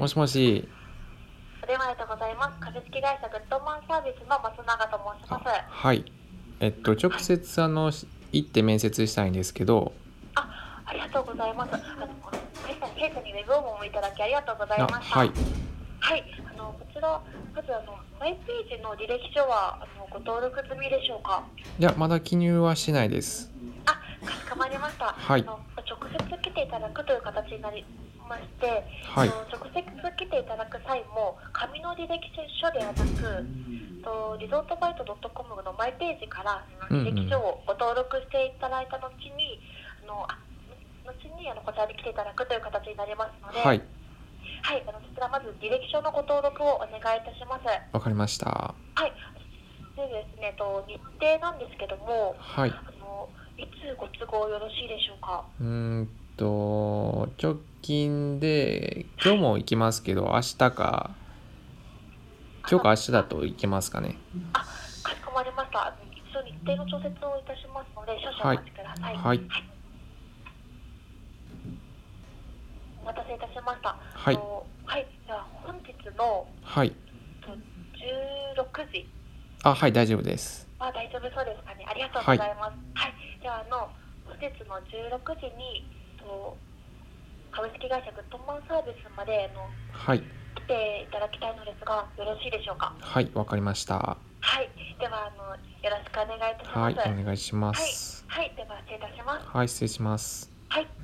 もしもし。 お電話ありがとうございます。株式会社グッドマンサービスの松永と申します。 はい。直はい。 接行って面接したいんですけど。 ありがとうございます。弊社にウェブ訪問いただきありがとうございました。 はい。 はい。こちら、まずマイページの履歴書はご登録済みでしょうか？ いや、まだ記入はしないです。 かしこまりました。 はい。 直接来ていただくという形になりまして、 はい。 直接来ていただく際も紙の履歴書ではなく、リゾートバイト .com のマイページから履歴書をご登録していただいた後に、こちらに来ていただくという形になりますので、 はい。 はい、そちらまず履歴書のご登録をお願いいたします。 わかりました。 はい。でですね、日程なんですけども、 はい。 いつご都合よろしいでしょうか？ 直近で、今日も行きますけど、明日か、今日か明日だと行けますかね。 かしこまりました。一度日程の調節をいたしますので、少々お待ちください。 はい。 お待たせいたしました。 はい。 では本日の、 はい。 16時。 はい、大丈夫です。 大丈夫そうですかね。ありがとうございます。はい。では本日の16時に株式会社グッドマンサービスまではい。 来ていただきたいのですが、よろしいでしょうか？ はい、わかりました。 はい。ではよろしくお願いいたします。 はい、お願いします。 はい。では失礼いたします。 はい、失礼します。 はい。